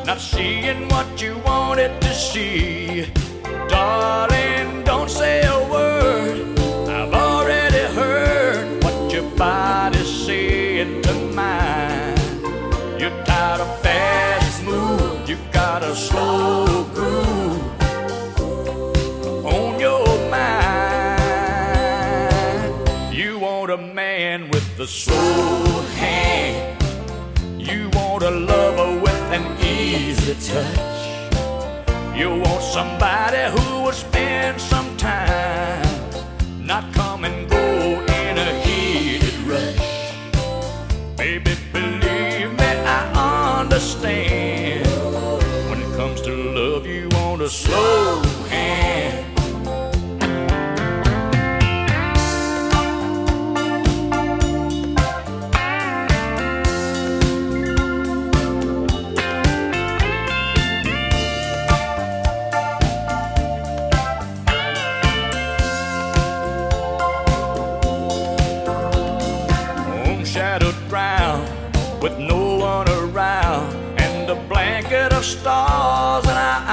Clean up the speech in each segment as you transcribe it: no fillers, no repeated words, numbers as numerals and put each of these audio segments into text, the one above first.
not seeing what you wanted to see. Darling, don't say a word. I've already heard what your body's saying to mine. You're tired of fast moves, you got a slow groove on your mind. You want a man with a slow hand. You want a lover with an easy touch. You want somebody who will spend some time, not come and go in a heated rush. Baby, believe me, I understand. When it comes to love, you want a slow hand. Shadowed ground with no one around, and a blanket of stars in our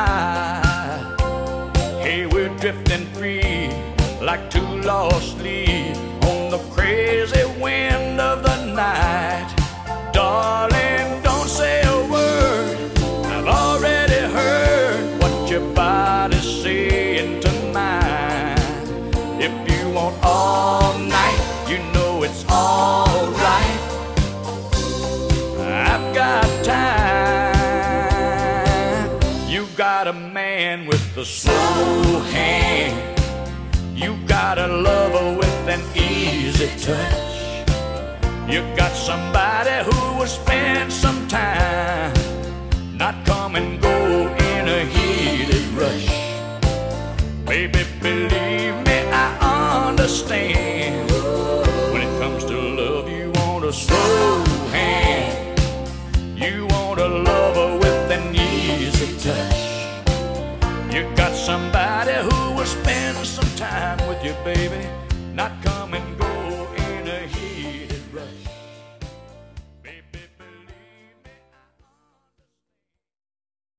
eyes. Hey, we're drifting free like two lost leaves on the crazy wind of the night. Darling, don't say a word. I've already heard what your body's saying to mine. If you want all night, you know it's all right. I've got time. You got a man with a slow hand. You got a lover with an easy touch. You got somebody who will spend some time, not come and go in a heated rush. Baby, believe me, I understand. When it comes to love, you want a slow hand. You want a lover with an easy touch. You got somebody who will spend some time with you, baby, not come